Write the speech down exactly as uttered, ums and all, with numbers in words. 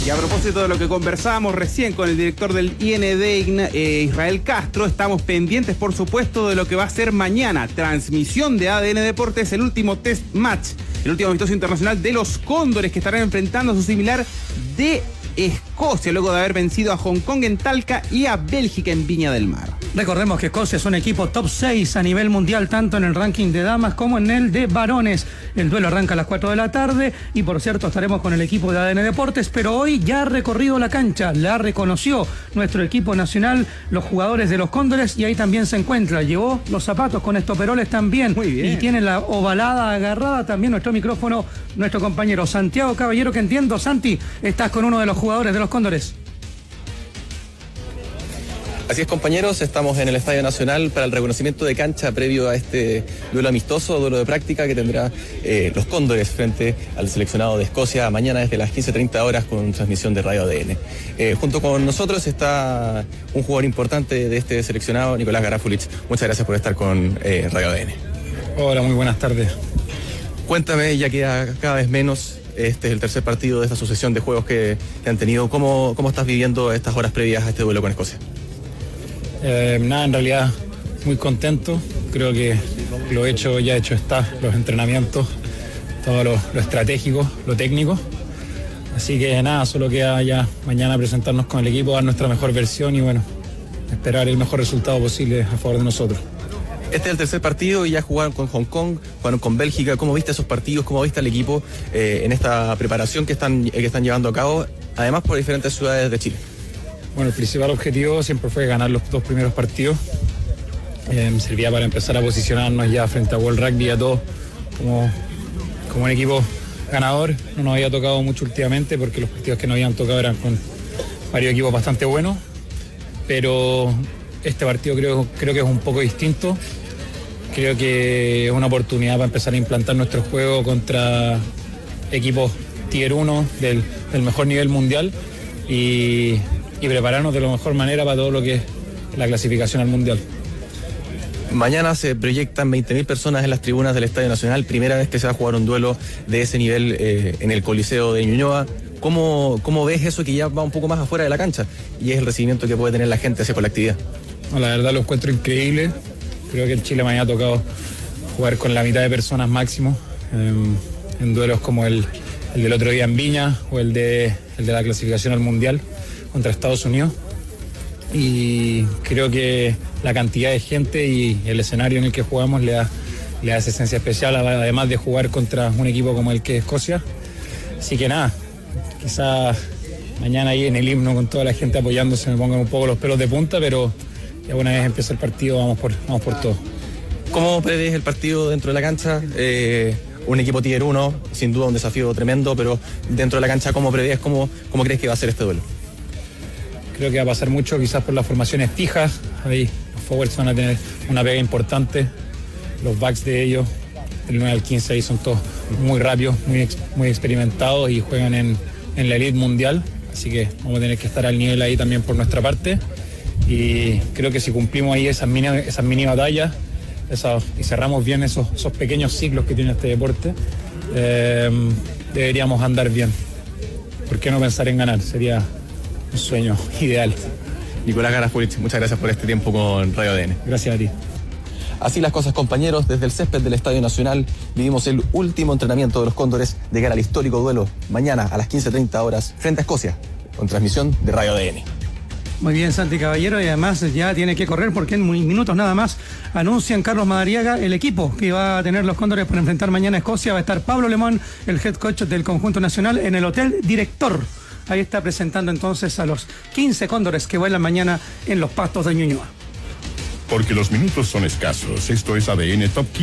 Y a propósito de lo que conversábamos recién con el director del I N D, eh, Israel Castro, estamos pendientes, por supuesto, de lo que va a ser mañana. Transmisión de A D N Deportes, el último test match, el último amistoso internacional de los Cóndores, que estarán enfrentando a su similar de Escocia, luego de haber vencido a Hong Kong en Talca y a Bélgica en Viña del Mar. Recordemos que Escocia es un equipo top seis a nivel mundial, tanto en el ranking de damas como en el de varones. El duelo arranca a las cuatro de la tarde y, por cierto, estaremos con el equipo de A D N Deportes, pero hoy ya ha recorrido la cancha, la reconoció nuestro equipo nacional, los jugadores de los Cóndores, y ahí también se encuentra. Llevó los zapatos con estoperoles también. Muy bien. Y tiene la ovalada agarrada también nuestro micrófono, nuestro compañero Santiago Caballero, que entiendo, Santi, estás con uno de los jugadores de los Cóndores. Así es, compañeros, estamos en el Estadio Nacional para el reconocimiento de cancha previo a este duelo amistoso, duelo de práctica que tendrá eh, los Cóndores frente al seleccionado de Escocia mañana desde las quince treinta horas con transmisión de Radio A D N. Eh, junto con nosotros está un jugador importante de este seleccionado, Nicolás Garafulich. Muchas gracias por estar con eh, Radio A D N. Hola, muy buenas tardes. Cuéntame, ya queda cada vez menos. Este es el tercer partido de esta sucesión de juegos que, que han tenido. ¿Cómo, ¿Cómo estás viviendo estas horas previas a este duelo con Escocia? Eh, nada, en realidad muy contento. Creo que lo hecho ya hecho está, los entrenamientos, todo lo, lo estratégico, lo técnico. Así que nada, solo queda ya mañana presentarnos con el equipo, dar nuestra mejor versión y bueno, esperar el mejor resultado posible a favor de nosotros. Este es el tercer partido y ya jugaron con Hong Kong, jugaron con Bélgica. ¿Cómo viste esos partidos? ¿Cómo viste al equipo eh, en esta preparación que están, que están llevando a cabo, además por diferentes ciudades de Chile? Bueno, el principal objetivo siempre fue ganar los dos primeros partidos. Eh, servía para empezar a posicionarnos ya frente a World Rugby, a todos como, como un equipo ganador. No nos había tocado mucho últimamente porque los partidos que nos habían tocado eran con varios equipos bastante buenos, pero este partido creo, creo que es un poco distinto. Creo que es una oportunidad para empezar a implantar nuestro juego contra equipos tier uno del, del mejor nivel mundial y, y prepararnos de la mejor manera para todo lo que es la clasificación al mundial. Mañana se proyectan veinte mil personas en las tribunas del Estadio Nacional, primera vez que se va a jugar un duelo de ese nivel eh, en el Coliseo de Ñuñoa. ¿Cómo, ¿Cómo ves eso que ya va un poco más afuera de la cancha y es el recibimiento que puede tener la gente hacia con la actividad? No, la verdad lo encuentro increíble. Creo que en Chile me ha tocado jugar con la mitad de personas máximo eh, en duelos como el, el del otro día en Viña o el de, el de la clasificación al Mundial contra Estados Unidos. Y creo que la cantidad de gente y el escenario en el que jugamos le da, le da esa esencia especial, además de jugar contra un equipo como el que es Escocia. Así que nada, quizás mañana ahí en el himno con toda la gente apoyándose me pongan un poco los pelos de punta, pero ya una vez empieza el partido vamos por, vamos por todo. ¿Cómo prevés el partido dentro de la cancha? Eh, un equipo tier uno, sin duda un desafío tremendo, pero dentro de la cancha, ¿cómo prevés? ¿Cómo, cómo crees que va a ser este duelo? Creo que va a pasar mucho quizás por las formaciones fijas. Ahí los forwards van a tener una pega importante. Los backs de ellos, del nueve al quince, ahí son todos muy rápidos, muy, ex, muy experimentados y juegan en, en la elite mundial. Así que vamos a tener que estar al nivel ahí también por nuestra parte. Y creo que si cumplimos ahí esas mini, esas mini batallas esas, y cerramos bien esos, esos pequeños ciclos que tiene este deporte, eh, deberíamos andar bien. ¿Por qué no pensar en ganar? Sería un sueño ideal. Nicolás Garafulich, muchas gracias por este tiempo con Radio A D N. Gracias a ti. Así las cosas, compañeros, desde el césped del Estadio Nacional vivimos el último entrenamiento de los Cóndores de cara al histórico duelo mañana a las quince treinta horas frente a Escocia, con transmisión de Radio A D N. Muy bien, Santi Caballero, y además ya tiene que correr porque en minutos nada más anuncian Carlos Madariaga el equipo que va a tener los Cóndores para enfrentar mañana a Escocia. Va a estar Pablo Lemón, el head coach del conjunto nacional, en el Hotel Director. Ahí está presentando entonces a los quince Cóndores que vuelan mañana en los pastos de Ñuñoa. Porque los minutos son escasos, esto es A D N Top quince.